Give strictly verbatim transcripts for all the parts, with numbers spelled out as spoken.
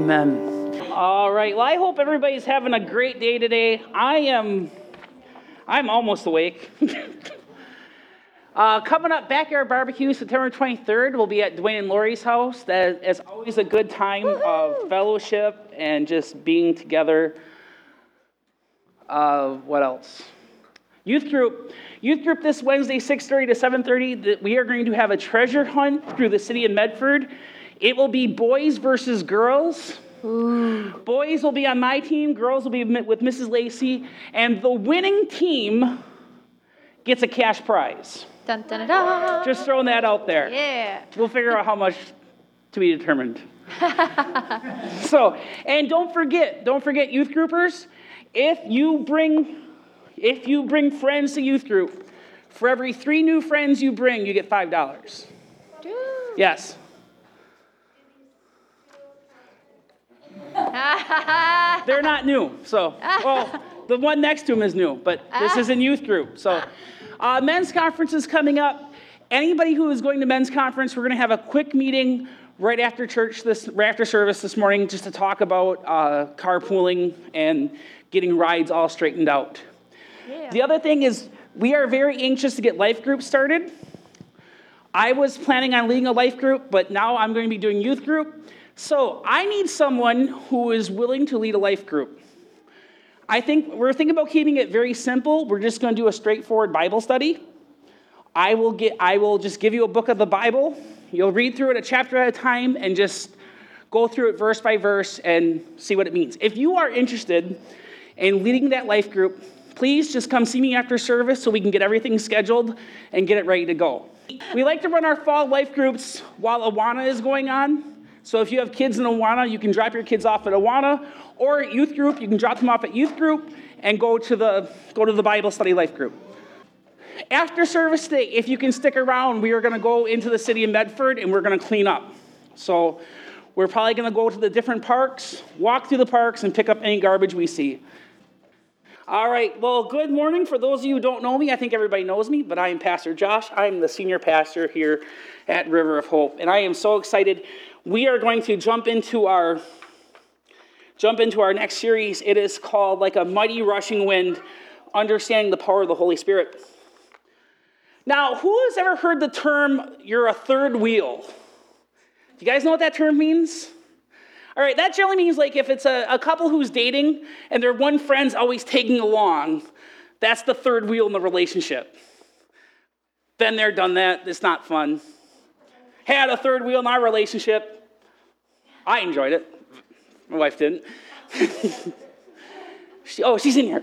Amen. All right. Well, I hope everybody's having a great day today. I am, I'm almost awake. uh, coming up, Backyard Barbecue, September twenty-third. We'll be at Dwayne and Lori's house. That is always a good time Woo-hoo! Of fellowship and just being together. Uh, what else? Youth group. Youth group this Wednesday, six thirty to seven thirty. We are going to have a treasure hunt through the city of Medford. It will be boys versus girls. Ooh. Boys will be on my team. Girls will be with Missus Lacey. And the winning team gets a cash prize. Dun, dun, dun, dun. Just throwing that out there. Yeah. We'll figure out how much to be determined. So, and don't forget, don't forget youth groupers. If you bring, if you bring friends to youth group, for every three new friends you bring, you get five dollars. Yes. They're not new, so, well, the one next to him is new, but this is in youth group. So, uh, men's conference is coming up. Anybody who is going to men's conference, we're going to have a quick meeting right after church, this right after service this morning, just to talk about uh, carpooling and getting rides all straightened out. Yeah. The other thing is, we are very anxious to get life groups started. I was planning on leading a life group, but now I'm going to be doing youth group. So I need someone who is willing to lead a life group. I think we're thinking about keeping it very simple. We're just going to do a straightforward Bible study. I will get. I will just give you a book of the Bible. You'll read through it a chapter at a time and just go through it verse by verse and see what it means. If you are interested in leading that life group, please just come see me after service so we can get everything scheduled and get it ready to go. We like to run our fall life groups while Awana is going on. So if you have kids in Awana, you can drop your kids off at Awana, or at youth group, you can drop them off at youth group and go to the go to the Bible study life group. After service today, if you can stick around, we are going to go into the city of Medford and we're going to clean up. So we're probably going to go to the different parks, walk through the parks, and pick up any garbage we see. All right, well, good morning. For those of you who don't know me, I think everybody knows me, but I am Pastor Josh. I am the senior pastor here at River of Hope, and I am so excited. We are going to jump into our jump into our next series. It is called Like a Mighty Rushing Wind, Understanding the Power of the Holy Spirit. Now, who has ever heard the term, you're a third wheel? Do you guys know what that term means? All right, that generally means like if it's a, a couple who's dating and their one friend's always tagging along, that's the third wheel in the relationship. Been there, done that. It's not fun. Had a third wheel in our relationship. I enjoyed it. My wife didn't. she, oh, she's in here.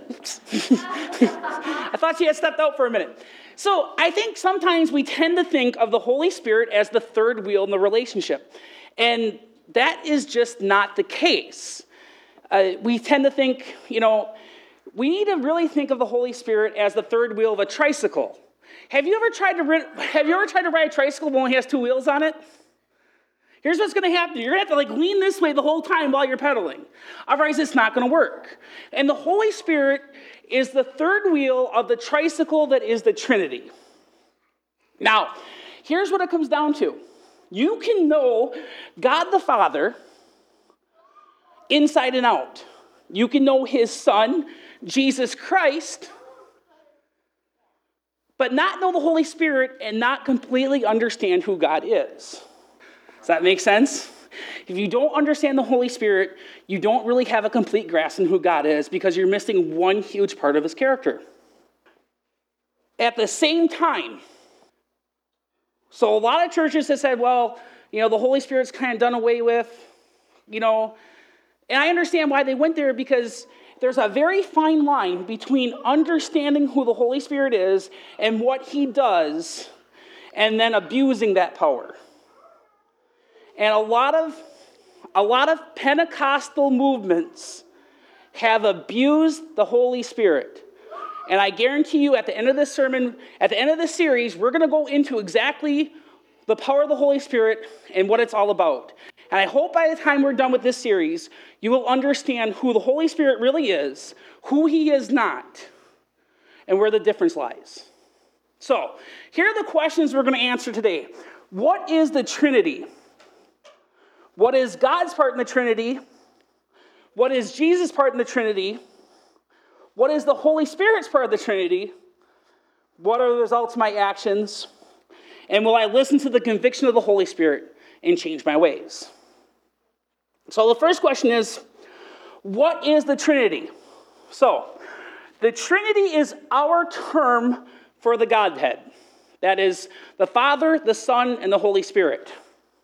I thought she had stepped out for a minute. So I think sometimes we tend to think of the Holy Spirit as the third wheel in the relationship. And that is just not the case. Uh, we tend to think, you know, we need to really think of the Holy Spirit as the third wheel of a tricycle. Have you ever tried to rid- have you ever tried to ride a tricycle when it only has two wheels on it? Here's what's going to happen. You're going to have to like lean this way the whole time while you're pedaling. Otherwise, it's not going to work. And the Holy Spirit is the third wheel of the tricycle that is the Trinity. Now, here's what it comes down to. You can know God the Father inside and out. You can know his Son, Jesus Christ, but not know the Holy Spirit and not completely understand who God is. Does that make sense? If you don't understand the Holy Spirit, you don't really have a complete grasp on who God is because you're missing one huge part of his character. At the same time, so a lot of churches have said, well, you know, the Holy Spirit's kind of done away with, you know, and I understand why they went there because there's a very fine line between understanding who the Holy Spirit is and what he does and then abusing that power. And a lot of a lot of Pentecostal movements have abused the Holy Spirit. And I guarantee you at the end of this sermon, at the end of this series, we're going to go into exactly the power of the Holy Spirit and what it's all about. And I hope by the time we're done with this series, you will understand who the Holy Spirit really is, who he is not, and where the difference lies. So, here are the questions we're going to answer today. What is the Trinity? What is God's part in the Trinity? What is Jesus' part in the Trinity? What is the Holy Spirit's part of the Trinity? What are the results of my actions? And will I listen to the conviction of the Holy Spirit and change my ways? So the first question is, what is the Trinity? So, the Trinity is our term for the Godhead. That is the Father, the Son, and the Holy Spirit.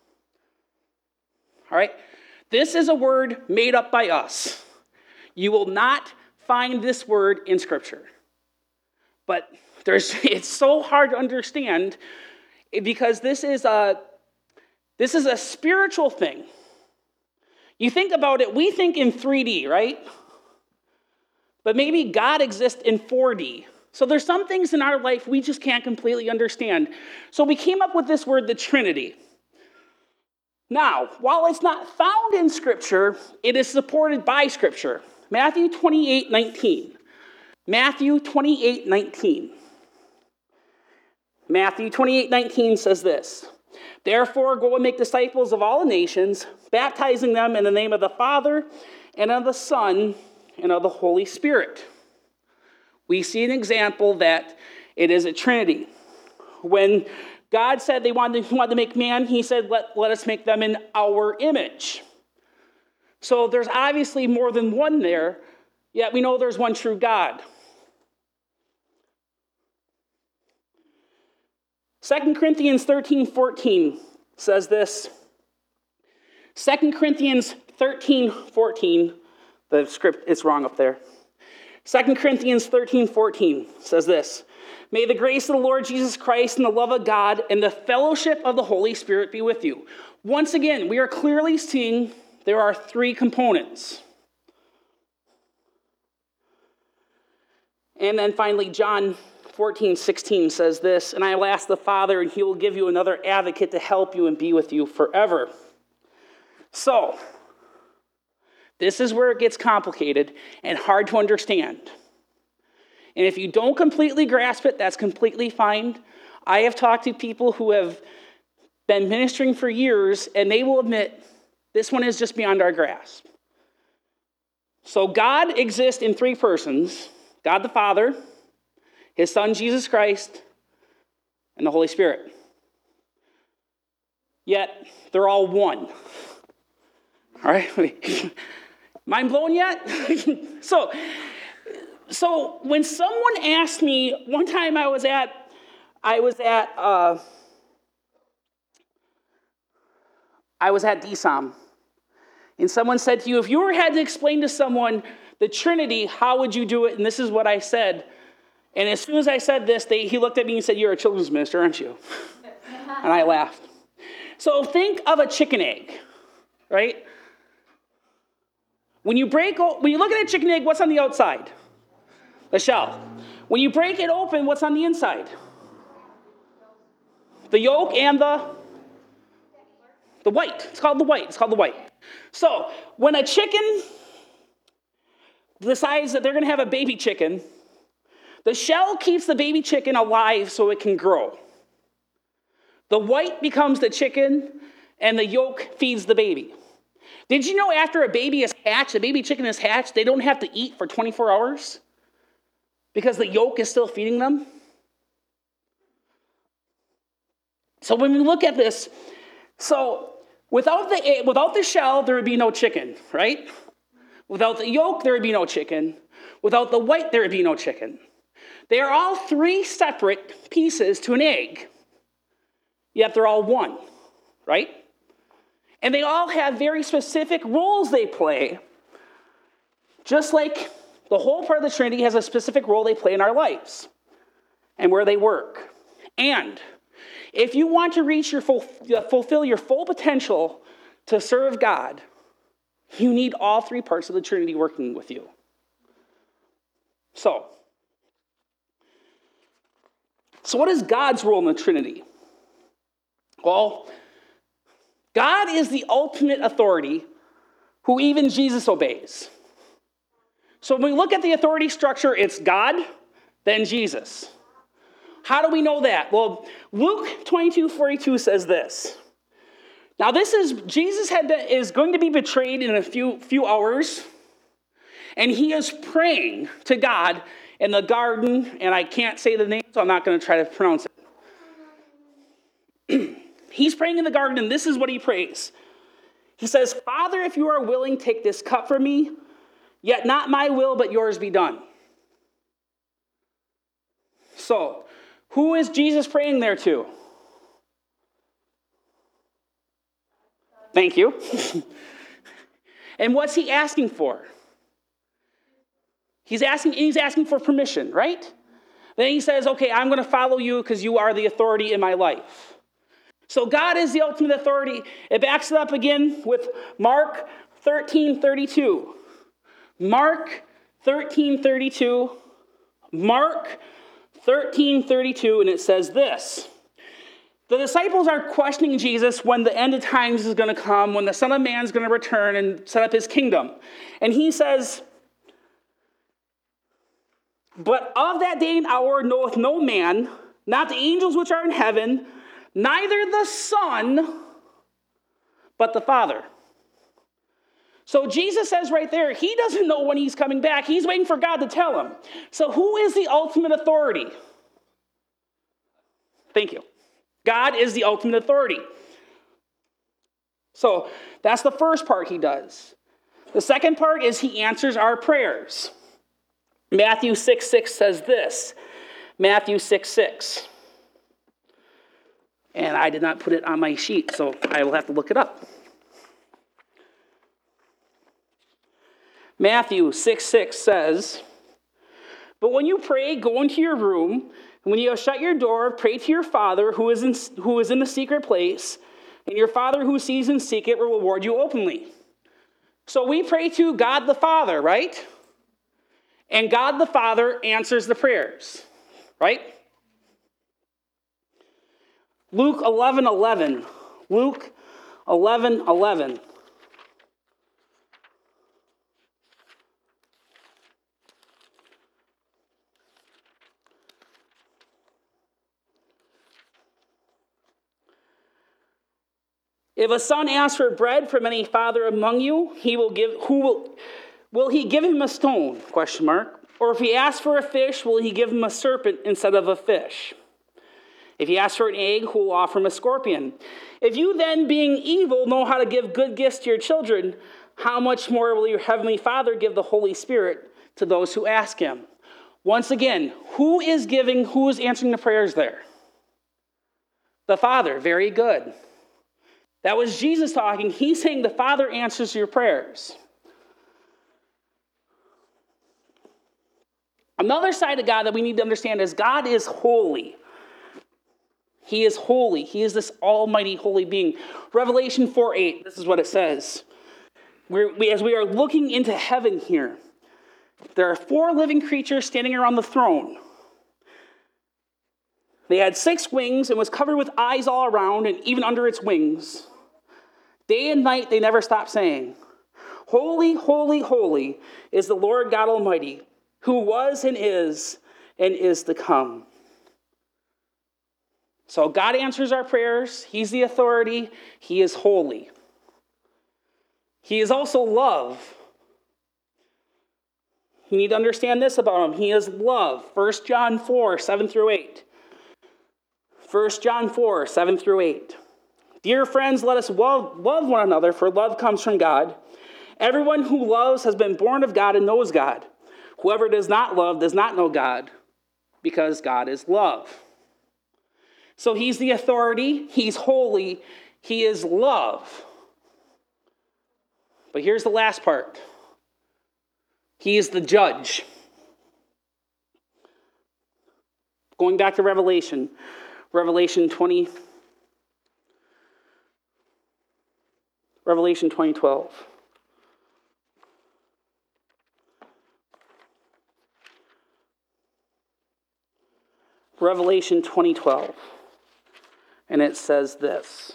All right? This is a word made up by us. You will not find this word in Scripture. But there's, it's so hard to understand because this is a, this is a spiritual thing. You think about it, we think in three D, right? But maybe God exists in four D. So there's some things in our life we just can't completely understand. So we came up with this word, the Trinity. Now, while it's not found in Scripture, it is supported by Scripture. Matthew twenty-eight nineteen. Matthew twenty-eight nineteen. Matthew twenty-eight nineteen says this, "Therefore go and make disciples of all the nations, baptizing them in the name of the Father and of the Son and of the Holy Spirit." We see an example that it is a Trinity. When God said they wanted to, wanted to make man, he said, let, let us make them in our image. So there's obviously more than one there, yet we know there's one true God. Second Corinthians thirteen fourteen says this. Second Corinthians thirteen fourteen, the script is wrong up there. Second Corinthians thirteen fourteen says this. "May the grace of the Lord Jesus Christ and the love of God and the fellowship of the Holy Spirit be with you." Once again, we are clearly seeing there are three components. And then finally, John fourteen sixteen says this, "And I will ask the Father, and he will give you another advocate to help you and be with you forever." So, this is where it gets complicated and hard to understand. And if you don't completely grasp it, that's completely fine. I have talked to people who have been ministering for years, and they will admit this one is just beyond our grasp. So God exists in three persons: God the Father, his Son Jesus Christ, and the Holy Spirit. Yet, they're all one. All right? Mind blown yet? so, so when someone asked me, one time I was at, I was at, uh, I was at D SOM, and someone said to you, if you were had to explain to someone the Trinity, how would you do it? And this is what I said. And as soon as I said this, they, he looked at me and said, "You're a children's minister, aren't you?" And I laughed. So think of a chicken egg, right? When you break, when you look at a chicken egg, what's on the outside? The shell. When you break it open, what's on the inside? The yolk and the, the white. It's called the white. It's called the white. So when a chicken decides that they're going to have a baby chicken, the shell keeps the baby chicken alive so it can grow. The white becomes the chicken, and the yolk feeds the baby. Did you know after a baby is hatched, a baby chicken is hatched, they don't have to eat for twenty-four hours? Because the yolk is still feeding them? So when we look at this, so without the, without the shell, there would be no chicken, right? Without the yolk, there would be no chicken. Without the white, there would be no chicken. They are all three separate pieces to an egg, yet they're all one, right? And they all have very specific roles they play, just like the whole part of the Trinity has a specific role they play in our lives and where they work. And if you want to reach your full, fulfill your full potential to serve God, you need all three parts of the Trinity working with you. So, so what is God's role in the Trinity? Well, God is the ultimate authority who even Jesus obeys. So when we look at the authority structure, it's God, then Jesus. How do we know that? Well, Luke twenty-two forty-two says this. Now this is, Jesus had been, is going to be betrayed in a few, few hours. And he is praying to God in the garden. And I can't say the name, so I'm not going to try to pronounce it. He's praying in the garden, and this is what he prays. He says, Father, if you are willing, take this cup from me. Yet not my will, but yours be done. So, who is Jesus praying there to? Thank you. And what's he asking for? He's asking, he's asking for permission, right? Then he says, okay, I'm going to follow you because you are the authority in my life. So God is the ultimate authority. It backs it up again with Mark thirteen thirty-two. Mark thirteen thirty-two. Mark thirteen thirty-two, and it says this. The disciples are questioning Jesus when the end of times is going to come, when the Son of Man is going to return and set up his kingdom. And he says, but of that day and hour knoweth no man, not the angels which are in heaven, neither the Son, but the Father. So Jesus says right there, he doesn't know when he's coming back. He's waiting for God to tell him. So who is the ultimate authority? Thank you. God is the ultimate authority. So that's the first part he does. The second part is he answers our prayers. Matthew six six says this. Matthew six six. And I did not put it on my sheet, so I will have to look it up. Matthew six six says, but when you pray, go into your room, and when you have shut your door, pray to your Father who is in, who is in the secret place, and your Father who sees in secret will reward you openly. So we pray to God the Father, right? And God the Father answers the prayers, right? Luke eleven eleven. Luke eleven eleven. If a son asks for bread from any father among you, he will give. Who will? Will he give him a stone? Question mark. Or if he asks for a fish, will he give him a serpent instead of a fish? If he asks for an egg, who will offer him a scorpion? If you then, being evil, know how to give good gifts to your children, how much more will your heavenly Father give the Holy Spirit to those who ask him? Once again, who is giving, who is answering the prayers there? The Father. Very good. That was Jesus talking. He's saying the Father answers your prayers. Another side of God that we need to understand is God is holy. He is holy. He is this almighty holy being. Revelation four eight, this is what it says. We're, we, as we are looking into heaven here, there are four living creatures standing around the throne. They had six wings and was covered with eyes all around and even under its wings. Day and night they never stopped saying, holy, holy, holy is the Lord God Almighty, who was and is and is to come. So God answers our prayers. He's the authority. He is holy. He is also love. You need to understand this about him. He is love. First John four, seven through eight. First John four, seven through eight. Dear friends, let us love, love one another, for love comes from God. Everyone who loves has been born of God and knows God. Whoever does not love does not know God, because God is love. So he's the authority, he's holy, he is love. But here's the last part. He is the judge. Going back to Revelation, Revelation twenty, Revelation twenty twelve. Revelation twenty twelve. And it says this.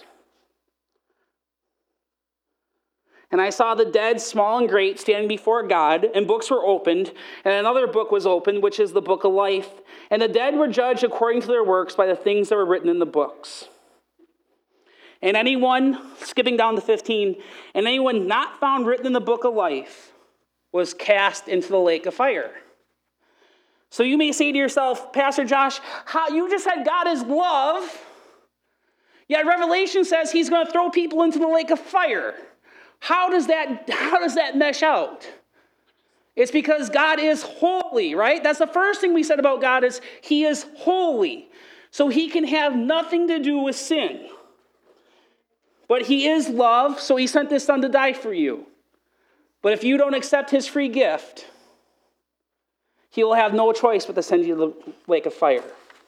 And I saw the dead, small and great, standing before God, and books were opened, and another book was opened, which is the book of life. And the dead were judged according to their works by the things that were written in the books. And anyone, skipping down to fifteen, and anyone not found written in the book of life was cast into the lake of fire. So you may say to yourself, Pastor Josh, how, you just said God is love, yet Revelation says he's going to throw people into the lake of fire. How does that, how does that mesh out? It's because God is holy, right? That's the first thing we said about God is he is holy. So he can have nothing to do with sin. But he is love, so he sent his son to die for you. But if you don't accept his free gift, he will have no choice but to send you to the lake of fire.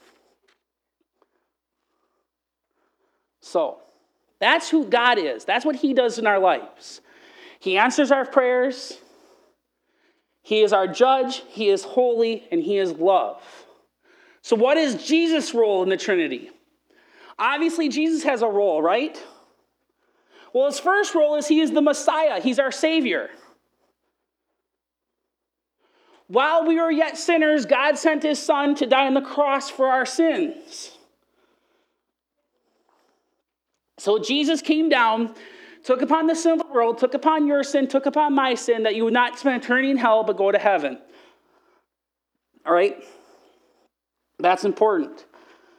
So, that's who God is. That's what he does in our lives. He answers our prayers. He is our judge. He is holy, and he is love. So what is Jesus' role in the Trinity? Obviously, Jesus has a role, right? Well, his first role is he is the Messiah. He's our Savior. While we were yet sinners, God sent his Son to die on the cross for our sins. So Jesus came down, took upon the sin of the world, took upon your sin, took upon my sin, that you would not spend eternity in hell, but go to heaven. All right? That's important.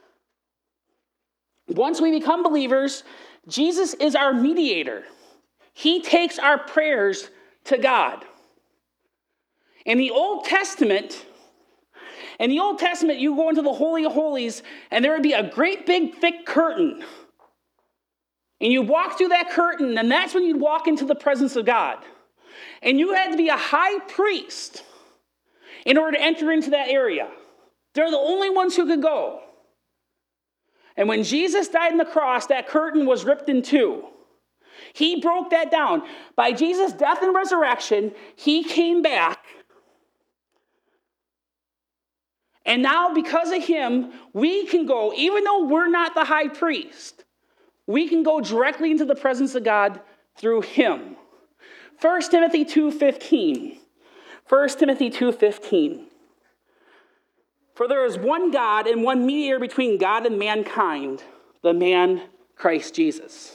Once we become believers, Jesus is our mediator. He takes our prayers to God. In the Old Testament, in the Old Testament, you go into the Holy of Holies, and there would be a great big thick curtain. And you walk through that curtain, and that's when you'd walk into the presence of God. And you had to be a high priest in order to enter into that area. They're the only ones who could go. And when Jesus died on the cross, that curtain was ripped in two. He broke that down. By Jesus' death and resurrection, he came back. And now, because of him, we can go, even though we're not the high priest, we can go directly into the presence of God through him. First Timothy two fifteen. First Timothy two fifteen. For there is one God and one mediator between God and mankind, the man Christ Jesus.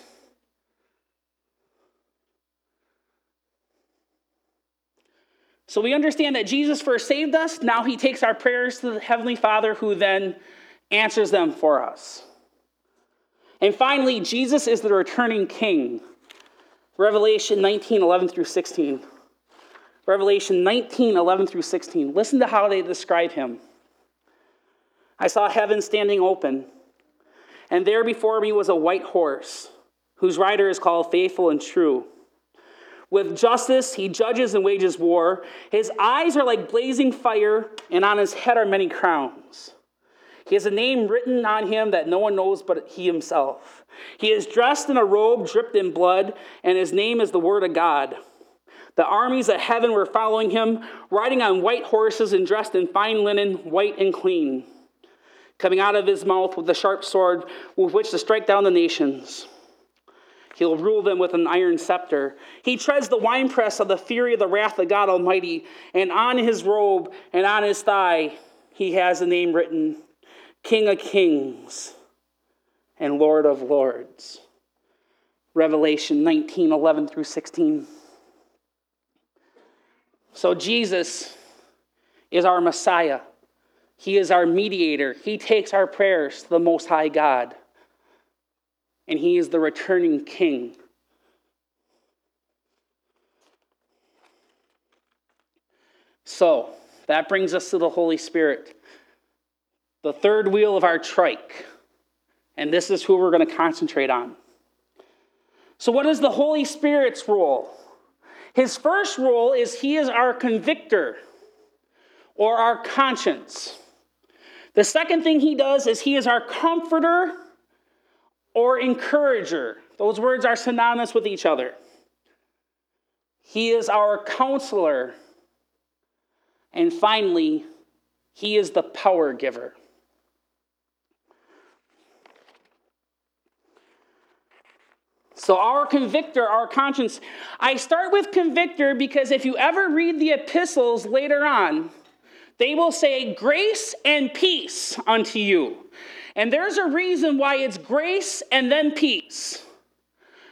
So we understand that Jesus first saved us. Now he takes our prayers to the Heavenly Father, who then answers them for us. And finally, Jesus is the returning king. Revelation nineteen, eleven through sixteen. Revelation nineteen, eleven through sixteen. Listen to how they describe him. I saw heaven standing open, and there before me was a white horse, whose rider is called Faithful and True. With justice he judges and wages war. His eyes are like blazing fire, and on his head are many crowns. He has a name written on him that no one knows but he himself. He is dressed in a robe dripped in blood, and his name is the Word of God. The armies of heaven were following him, riding on white horses and dressed in fine linen, white and clean. Coming out of his mouth with a sharp sword with which to strike down the nations. He'll rule them with an iron scepter. He treads the winepress of the fury of the wrath of God Almighty, and on his robe and on his thigh he has a name written, King of Kings and Lord of Lords. Revelation nineteen, eleven through sixteen. So Jesus is our Messiah. He is our mediator. He takes our prayers to the Most High God. And he is the returning king. So, that brings us to the Holy Spirit, the third wheel of our trike. And this is who we're going to concentrate on. So what is the Holy Spirit's role? His first role is he is our convictor, or our conscience. The second thing he does is he is our comforter or encourager. Those words are synonymous with each other. He is our counselor. And finally, he is the power giver. So our convictor, our conscience. I start with convictor because if you ever read the epistles later on, they will say grace and peace unto you. And there's a reason why it's grace and then peace.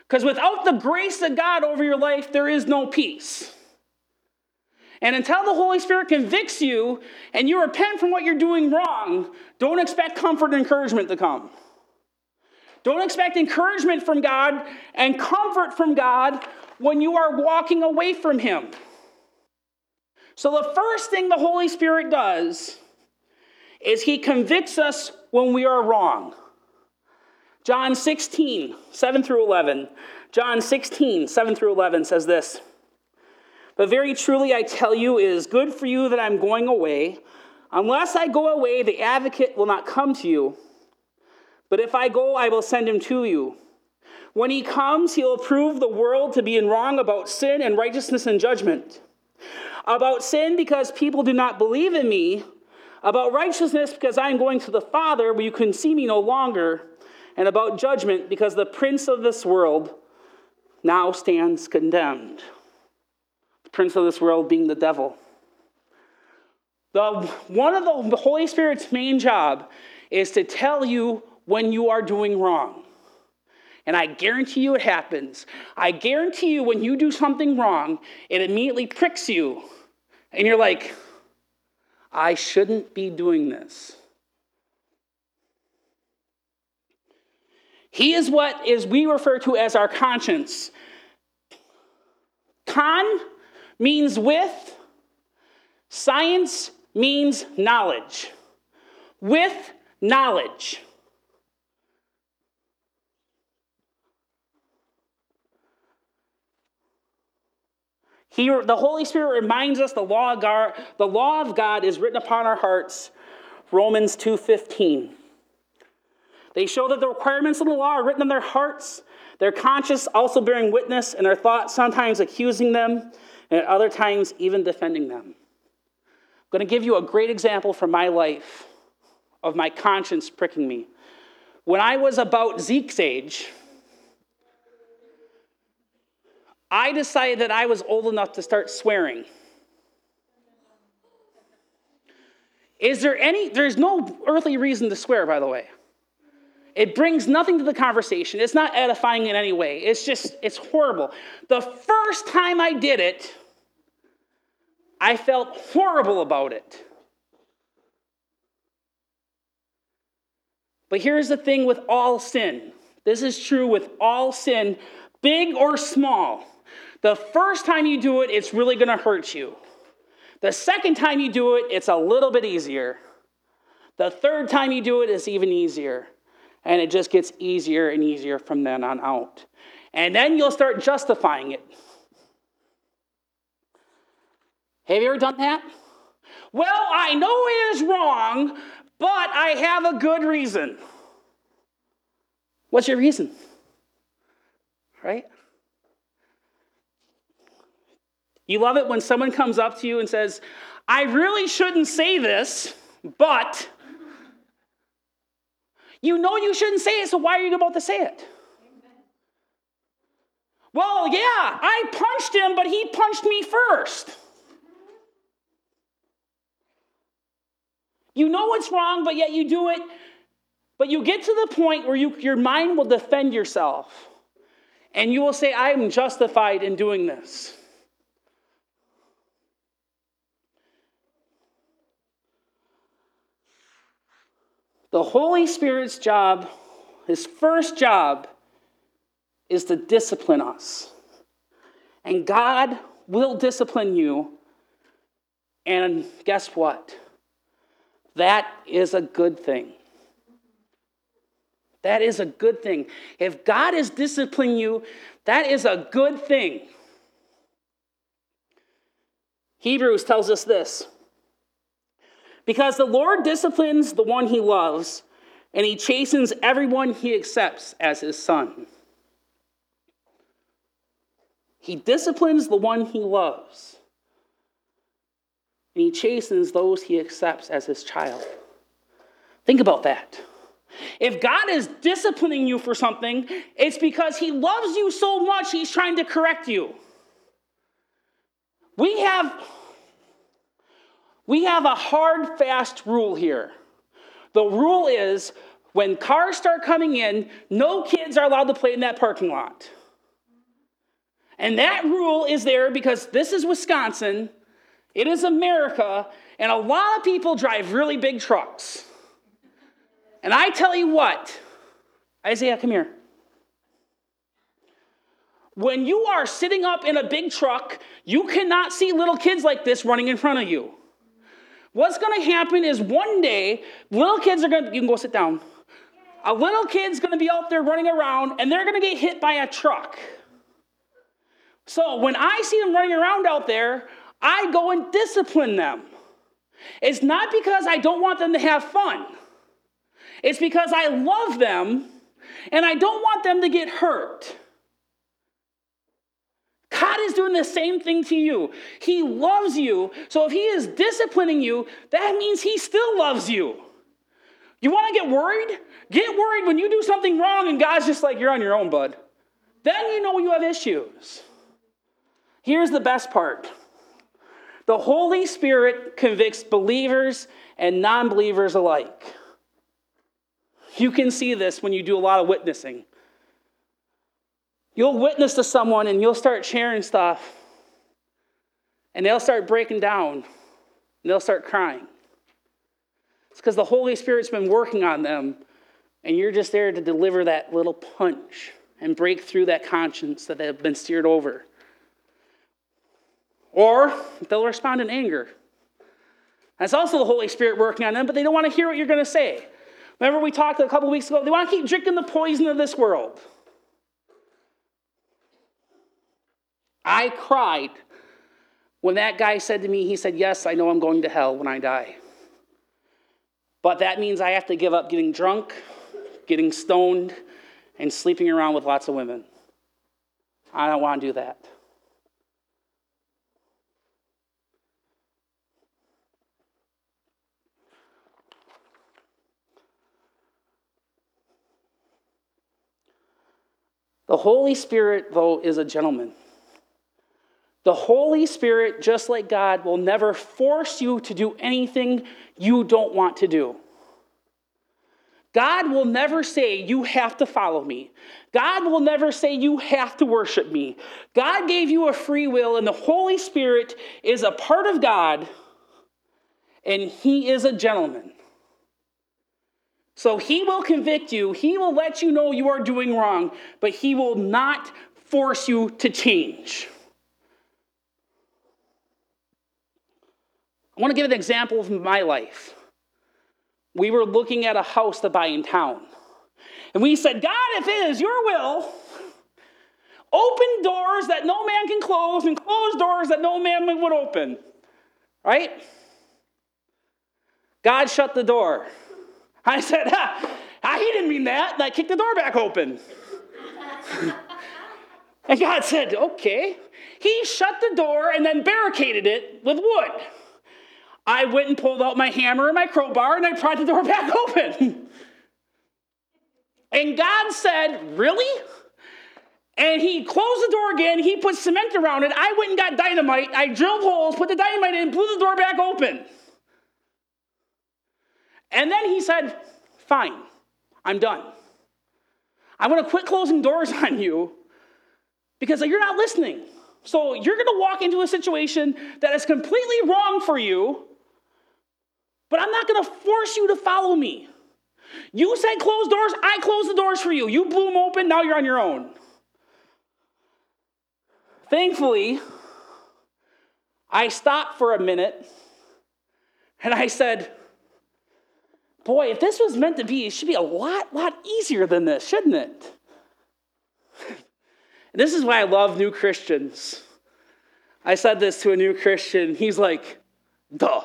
Because without the grace of God over your life, there is no peace. And until the Holy Spirit convicts you and you repent from what you're doing wrong, don't expect comfort and encouragement to come. Don't expect encouragement from God and comfort from God when you are walking away from him. So the first thing the Holy Spirit does is he convicts us when we are wrong. John sixteen, seven through eleven. John sixteen, seven through eleven says this. But very truly I tell you, it is good for you that I'm going away. Unless I go away, the advocate will not come to you. But if I go, I will send him to you. When he comes, he will prove the world to be in wrong about sin and righteousness and judgment. About sin, because people do not believe in me. About righteousness, because I am going to the Father, where you can see me no longer. And about judgment, because the prince of this world now stands condemned. The prince of this world being the devil. The, one of the Holy Spirit's main job is to tell you when you are doing wrong. And I guarantee you it happens. I guarantee you when you do something wrong, it immediately pricks you. And you're like, I shouldn't be doing this. He is what is we refer to as our conscience. Con means with. Science means knowledge. With knowledge. He, the Holy Spirit reminds us the law of God, the law of God is written upon our hearts, Romans two fifteen. They show that the requirements of the law are written on their hearts, their conscience also bearing witness, and their thoughts sometimes accusing them, and at other times even defending them. I'm going to give you a great example from my life of my conscience pricking me. When I was about Zeke's age, I decided that I was old enough to start swearing. Is there any, there's no earthly reason to swear, by the way. It brings nothing to the conversation. It's not edifying in any way. It's just, it's horrible. The first time I did it, I felt horrible about it. But here's the thing with all sin. This is true with all sin, big or small. The first time you do it, it's really going to hurt you. The second time you do it, it's a little bit easier. The third time you do it, it's even easier. And it just gets easier and easier from then on out. And then you'll start justifying it. Have you ever done that? Well, I know it is wrong, but I have a good reason. What's your reason? Right? You love it when someone comes up to you and says, I really shouldn't say this, but you know you shouldn't say it, so why are you about to say it? Amen. Well, yeah, I punched him, but he punched me first. You know what's wrong, but yet you do it. But you get to the point where you, your mind will defend yourself. And you will say, I am justified in doing this. The Holy Spirit's job, his first job, is to discipline us. And God will discipline you. And guess what? That is a good thing. That is a good thing. If God is disciplining you, that is a good thing. Hebrews tells us this. Because the Lord disciplines the one he loves, and he chastens everyone he accepts as his son. He disciplines the one he loves, and he chastens those he accepts as his child. Think about that. If God is disciplining you for something, it's because he loves you so much he's trying to correct you. We have... We have a hard, fast rule here. The rule is when cars start coming in, no kids are allowed to play in that parking lot. And that rule is there because this is Wisconsin, it is America, and a lot of people drive really big trucks. And I tell you what, Isaiah, come here. When you are sitting up in a big truck, you cannot see little kids like this running in front of you. What's going to happen is one day, little kids are going to, you can go sit down. A little kid's going to be out there running around, and they're going to get hit by a truck. So when I see them running around out there, I go and discipline them. It's not because I don't want them to have fun. It's because I love them, and I don't want them to get hurt. God is doing the same thing to you. He loves you. So if he is disciplining you, that means he still loves you. You want to get worried? Get worried when you do something wrong and God's just like, you're on your own, bud. Then you know you have issues. Here's the best part. The Holy Spirit convicts believers and non-believers alike. You can see this when you do a lot of witnessing. You'll witness to someone and you'll start sharing stuff, and they'll start breaking down, and they'll start crying. It's because the Holy Spirit's been working on them, and you're just there to deliver that little punch and break through that conscience that they've been steered over. Or they'll respond in anger. That's also the Holy Spirit working on them, but they don't want to hear what you're going to say. Remember we talked a couple weeks ago, they want to keep drinking the poison of this world. I cried when that guy said to me, he said, yes, I know I'm going to hell when I die. But that means I have to give up getting drunk, getting stoned, and sleeping around with lots of women. I don't want to do that. The Holy Spirit, though, is a gentleman. The Holy Spirit, just like God, will never force you to do anything you don't want to do. God will never say, you have to follow me. God will never say, you have to worship me. God gave you a free will, and the Holy Spirit is a part of God, and he is a gentleman. So he will convict you. He will let you know you are doing wrong, but he will not force you to change. I want to give an example of my life. We were looking at a house to buy in town. And we said, God, if it is your will, open doors that no man can close and close doors that no man would open. Right? God shut the door. I said, ah, he didn't mean that. And I kicked the door back open. And God said, okay. He shut the door and then barricaded it with wood. I went and pulled out my hammer and my crowbar, and I pried the door back open. And God said, really? And he closed the door again. He put cement around it. I went and got dynamite. I drilled holes, put the dynamite in, blew the door back open. And then he said, fine, I'm done. I'm going to quit closing doors on you because you're not listening. So you're going to walk into a situation that is completely wrong for you, but I'm not going to force you to follow me. You said close doors, I closed the doors for you. You blew them open, now you're on your own. Thankfully, I stopped for a minute, and I said, boy, if this was meant to be, it should be a lot, lot easier than this, shouldn't it? This is why I love new Christians. I said this to a new Christian. He's like, duh.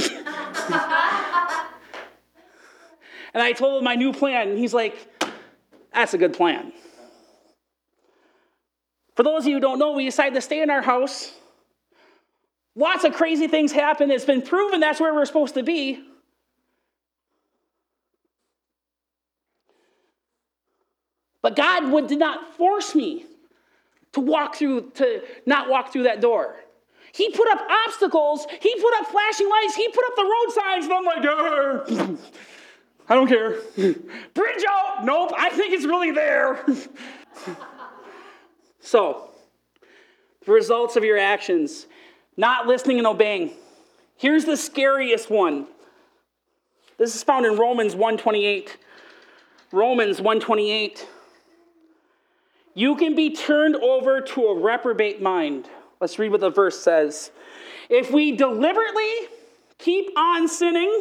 And I told him my new plan, and he's like, that's a good plan. For those of you who don't know, we decided to stay in our house. Lots of crazy things happen. It's been proven that's where we're supposed to be. But God would, did not force me to walk through, to not walk through that door. He put up obstacles. He put up flashing lights. He put up the road signs. And I'm like, Arr, I don't care. Bridge out. Nope, I think it's really there. So, results of your actions. Not listening and obeying. Here's the scariest one. This is found in Romans one twenty-eight. Romans one twenty-eight. You can be turned over to a reprobate mind. Let's read what the verse says. If we deliberately keep on sinning.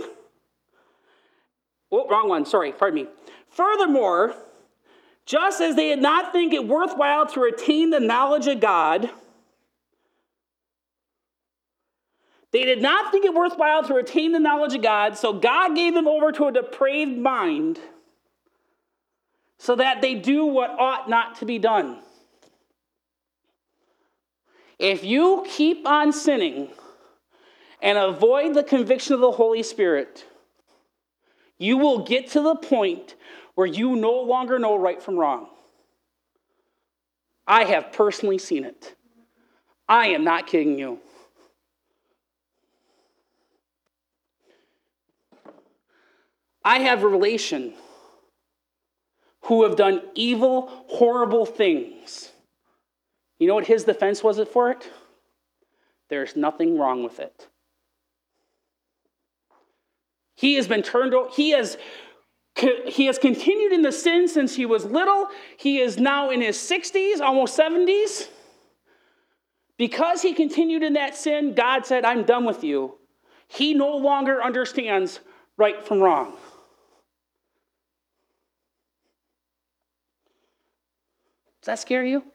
Oh, wrong one. Sorry, pardon me. Furthermore, just as they did not think it worthwhile to retain the knowledge of God, they did not think it worthwhile to retain the knowledge of God, so God gave them over to a depraved mind so that they do what ought not to be done. If you keep on sinning and avoid the conviction of the Holy Spirit, you will get to the point where you no longer know right from wrong. I have personally seen it. I am not kidding you. I have a relation who have done evil, horrible things. You know what his defense was for it? There's nothing wrong with it. He has been turned over. He has, he has continued in the sin since he was little. He is now in his sixties, almost seventies. Because he continued in that sin, God said, I'm done with you. He no longer understands right from wrong. Does that scare you?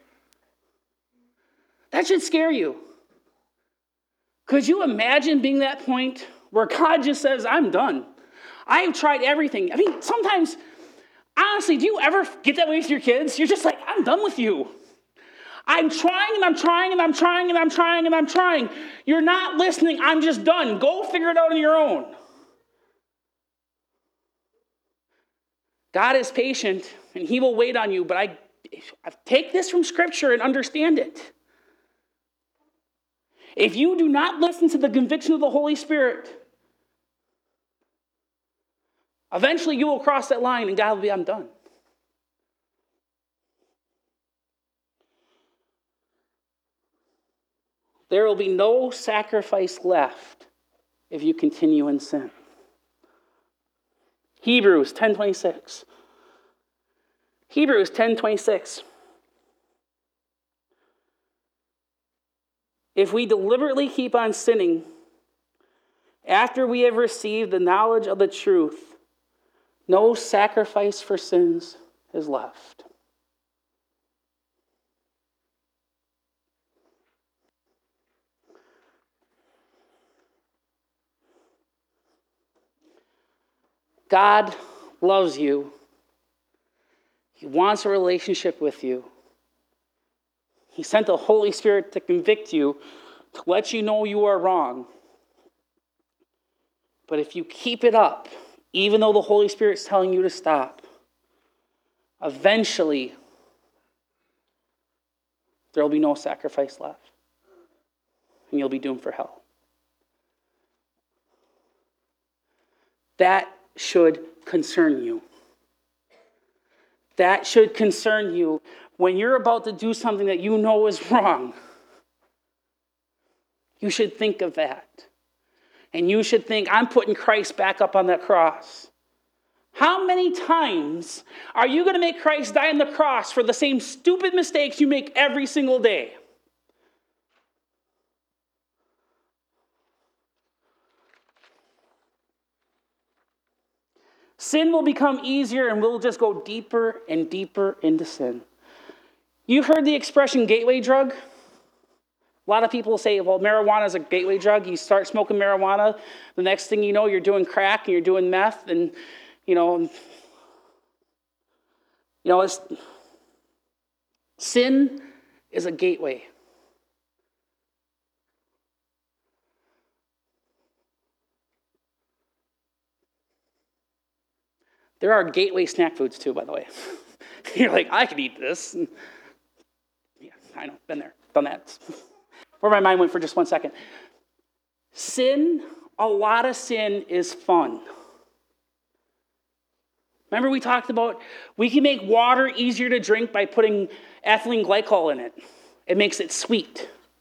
That should scare you. Could you imagine being that point where God just says, I'm done. I have tried everything. I mean, sometimes, honestly, do you ever get that way with your kids? You're just like, I'm done with you. I'm trying and I'm trying and I'm trying and I'm trying and I'm trying. You're not listening. I'm just done. Go figure it out on your own. God is patient and he will wait on you, but I, I take this from Scripture and understand it. If you do not listen to the conviction of the Holy Spirit, eventually you will cross that line and God will be, I'm done. There will be no sacrifice left if you continue in sin. Hebrews ten twenty-six. Hebrews ten twenty-six. If we deliberately keep on sinning after we have received the knowledge of the truth, no sacrifice for sins is left. God loves you. He wants a relationship with you. He sent the Holy Spirit to convict you, to let you know you are wrong. But if you keep it up, even though the Holy Spirit's telling you to stop, eventually there will be no sacrifice left. And you'll be doomed for hell. That should concern you. That should concern you when you're about to do something that you know is wrong. You should think of that. And you should think, I'm putting Christ back up on that cross. How many times are you going to make Christ die on the cross for the same stupid mistakes you make every single day? Sin will become easier and we'll just go deeper and deeper into sin. You've heard the expression gateway drug? A lot of people say, well, marijuana is a gateway drug. You start smoking marijuana, the next thing you know, you're doing crack and you're doing meth and, you know, you know, it's, sin is a gateway. There are gateway snack foods too, by the way. You're like, I could eat this. And yeah, I know, been there, done that. Where my mind went for just one second. Sin, a lot of sin is fun. Remember we talked about we can make water easier to drink by putting ethylene glycol in it. It makes it sweet.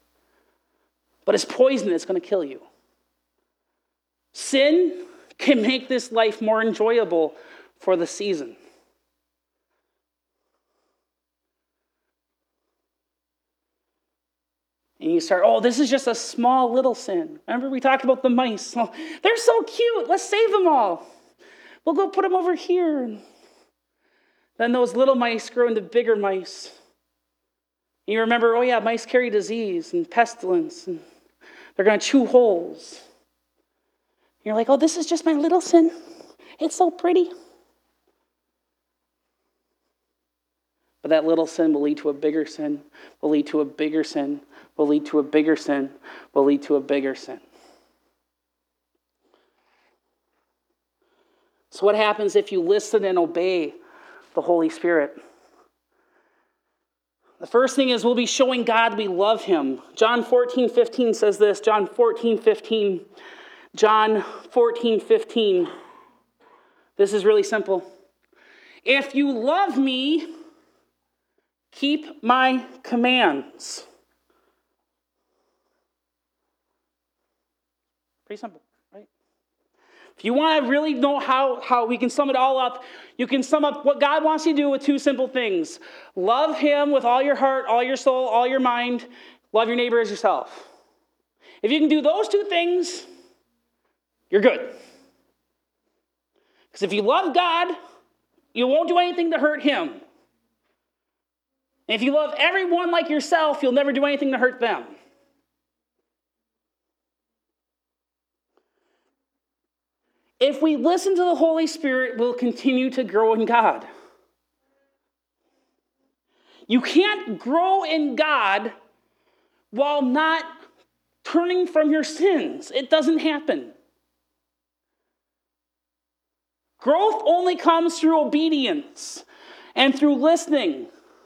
but it's poison that's going to kill you. Sin can make this life more enjoyable for the season. And you start, oh, this is just a small little sin. Remember we talked about the mice. Oh, they're so cute. Let's save them all. We'll go put them over here. And then those little mice grow into bigger mice. And you remember, oh yeah, mice carry disease and pestilence. And they're going to chew holes. And you're like, oh, this is just my little sin. It's so pretty. But that little sin will lead to a bigger sin, will lead to a bigger sin, will lead to a bigger sin, will lead to a bigger sin. So what happens if you listen and obey the Holy Spirit? The first thing is we'll be showing God we love him. John fourteen fifteen says this. John fourteen fifteen. John fourteen fifteen. This is really simple. If you love me, keep my commands. Pretty simple, right? If you want to really know how, how we can sum it all up, you can sum up what God wants you to do with two simple things. Love him with all your heart, all your soul, all your mind. Love your neighbor as yourself. If you can do those two things, you're good. Because if you love God, you won't do anything to hurt him. And if you love everyone like yourself, you'll never do anything to hurt them. If we listen to the Holy Spirit, we'll continue to grow in God. You can't grow in God while not turning from your sins. It doesn't happen. Growth only comes through obedience and through listening.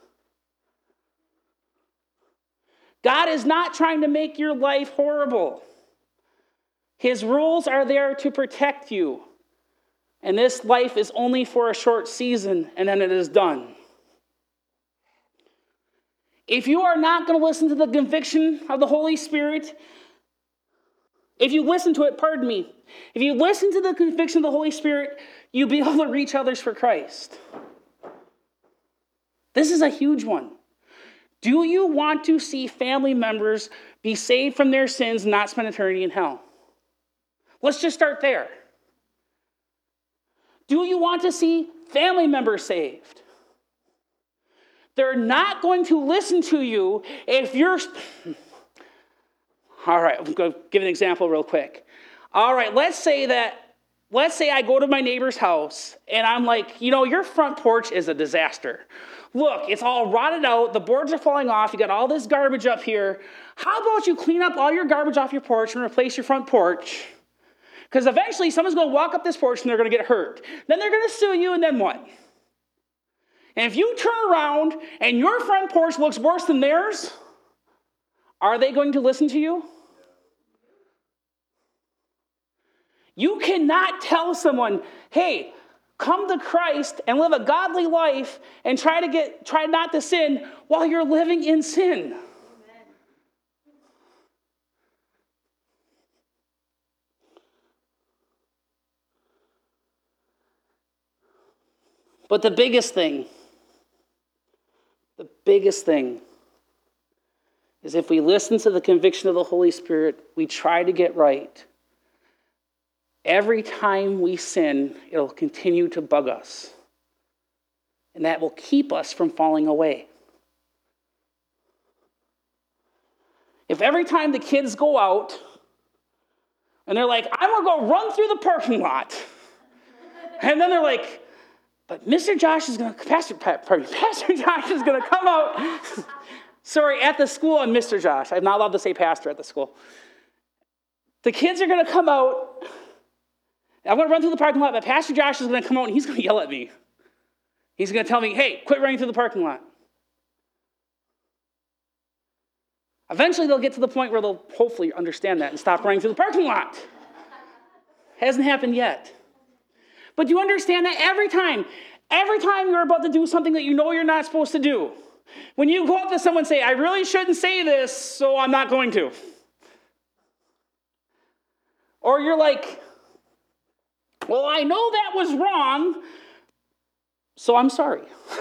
God is not trying to make your life horrible. His rules are there to protect you. And this life is only for a short season, and then it is done. If you are not going to listen to the conviction of the Holy Spirit, if you listen to it, pardon me, if you listen to the conviction of the Holy Spirit, you'll be able to reach others for Christ. This is a huge one. Do you want to see family members be saved from their sins and not spend eternity in hell? Let's just start there. Do you want to see family members saved? They're not going to listen to you if you're... All right, I'm going to give an example real quick. All right, let's say that, let's say I go to my neighbor's house and I'm like, you know, your front porch is a disaster. Look, it's all rotted out. The boards are falling off. You got all this garbage up here. How about you clean up all your garbage off your porch and replace your front porch? Because eventually someone's going to walk up this porch and they're going to get hurt. Then they're going to sue you, and then what? And if you turn around and your front porch looks worse than theirs, are they going to listen to you? You cannot tell someone, hey, come to Christ and live a godly life and try to get try not to sin while you're living in sin. But the biggest thing, the biggest thing is if we listen to the conviction of the Holy Spirit, we try to get right. Every time we sin, it'll continue to bug us. And that will keep us from falling away. If every time the kids go out, and they're like, I'm going to go run through the parking lot. And then they're like, but Mister Josh is going to, Pastor, pardon, Pastor Josh is going to come out. Sorry, at the school, I'm Mister Josh. I'm not allowed to say pastor at the school. The kids are going to come out. I'm going to run through the parking lot, but Pastor Josh is going to come out and he's going to yell at me. He's going to tell me, hey, quit running through the parking lot. Eventually, they'll get to the point where they'll hopefully understand that and stop running through the parking lot. Hasn't happened yet. But you understand that every time, every time you're about to do something that you know you're not supposed to do, when you go up to someone and say, I really shouldn't say this, so I'm not going to. Or you're like, well, I know that was wrong, so I'm sorry.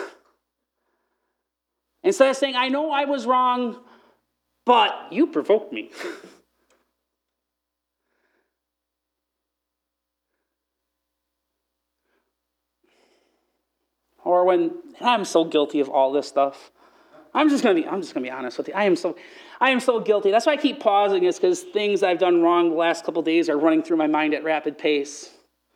Instead of saying, I know I was wrong, but you provoked me. Or when, and I'm so guilty of all this stuff. I'm just gonna be, I'm just gonna be honest with you. I am so, I am so guilty. That's why I keep pausing, is because things I've done wrong the last couple of days are running through my mind at rapid pace.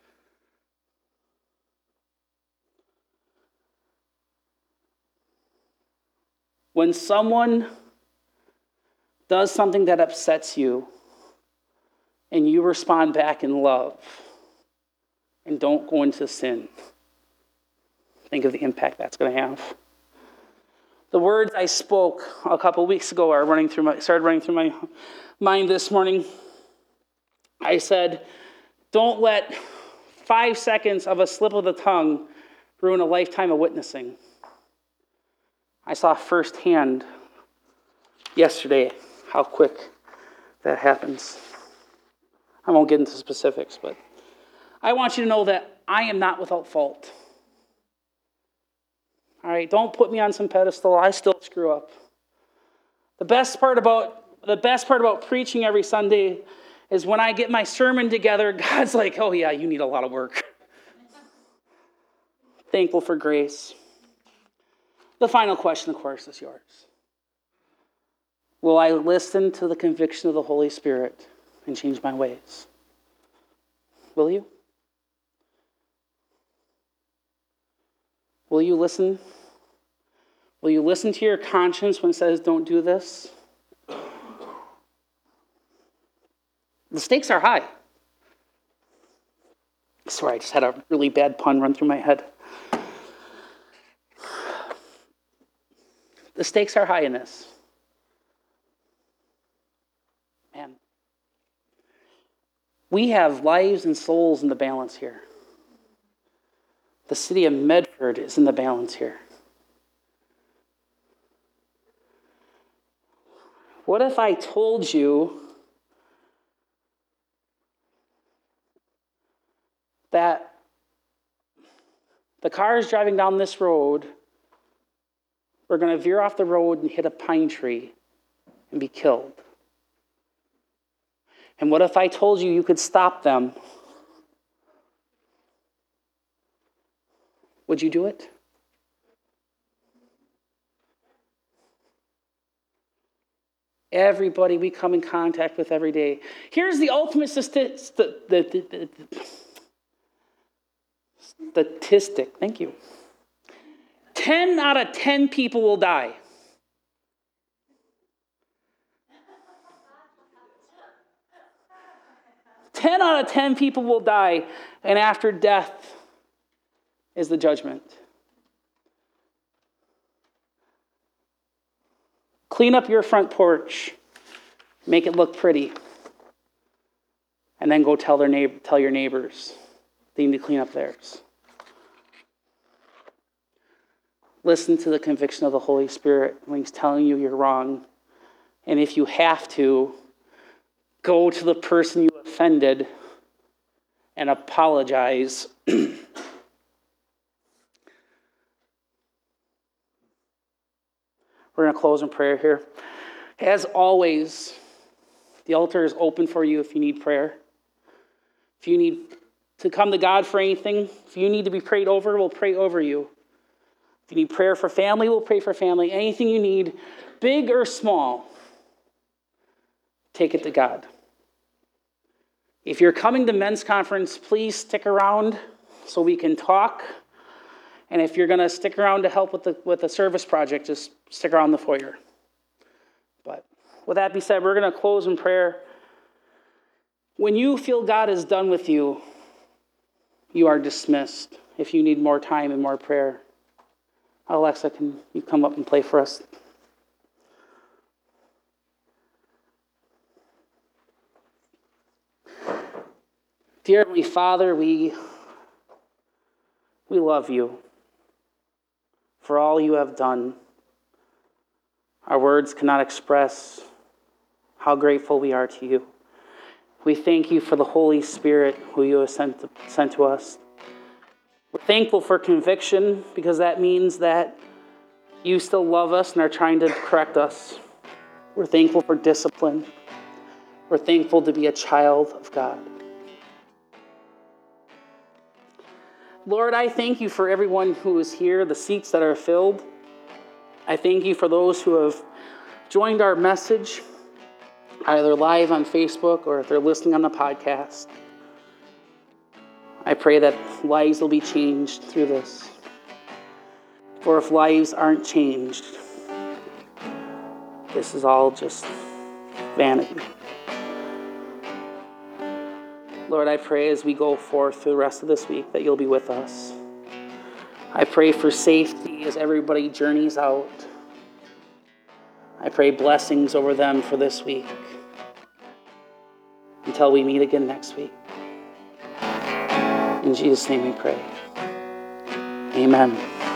When someone does something that upsets you, and you respond back in love, and don't go into sin, think of the impact that's going to have. The words I spoke a couple weeks ago are running through my started running through my mind this morning. I said, "Don't let five seconds of a slip of the tongue ruin a lifetime of witnessing." I saw firsthand yesterday how quick that happens. I won't get into specifics, but I want you to know that I am not without fault. All right, don't put me on some pedestal. I still screw up. The best part about the best part about preaching every Sunday is when I get my sermon together, God's like, "Oh yeah, you need a lot of work." Thankful for grace. The final question, of course, is yours. Will I listen to the conviction of the Holy Spirit and change my ways? Will you? Will you listen? Will you listen to your conscience when it says, don't do this? The stakes are high. Sorry, I just had a really bad pun run through my head. The stakes are high in this. Man. We have lives and souls in the balance here. The city of Medford is in the balance here. What if I told you that the cars driving down this road were going to veer off the road and hit a pine tree and be killed? And what if I told you you could stop them? Would you do it? Everybody we come in contact with every day. Here's the ultimate statistic. Statistic. Thank you. Ten out of ten people will die. Ten out of ten people will die, and after death is the judgment. Clean up your front porch, make it look pretty, and then go tell their neighbor, tell your neighbors they need to clean up theirs. Listen to the conviction of the Holy Spirit when He's telling you you're wrong, and if you have to, go to the person you offended and apologize. We're going to close in prayer here. As always, the altar is open for you if you need prayer. If you need to come to God for anything, if you need to be prayed over, we'll pray over you. If you need prayer for family, we'll pray for family. Anything you need, big or small, take it to God. If you're coming to men's conference, please stick around so we can talk. And if you're going to stick around to help with the with the service project, just stick around the foyer. But with that being said, we're going to close in prayer. When you feel God is done with you, you are dismissed. If you need more time and more prayer, Alexa, can you come up and play for us? Dear Heavenly Father, we, we love you for all you have done. Our words cannot express how grateful we are to you. We thank you for the Holy Spirit who you have sent to, sent to us. We're thankful for conviction because that means that you still love us and are trying to correct us. We're thankful for discipline. We're thankful to be a child of God. Lord, I thank you for everyone who is here, the seats that are filled. I thank you for those who have joined our message, either live on Facebook or if they're listening on the podcast. I pray that lives will be changed through this. For if lives aren't changed, this is all just vanity. Lord, I pray as we go forth through the rest of this week that you'll be with us. I pray for safety as everybody journeys out. I pray blessings over them for this week until we meet again next week. In Jesus' name we pray. Amen.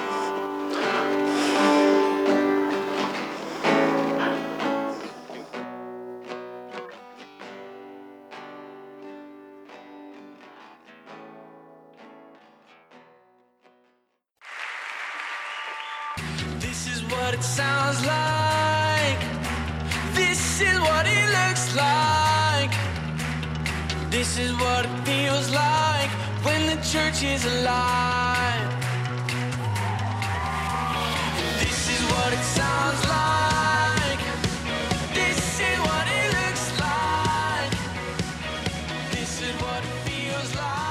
This is what it sounds like. This is what it looks like. This is what it feels like when the church is alive. This is what it sounds like. This is what it looks like. This is what it feels like.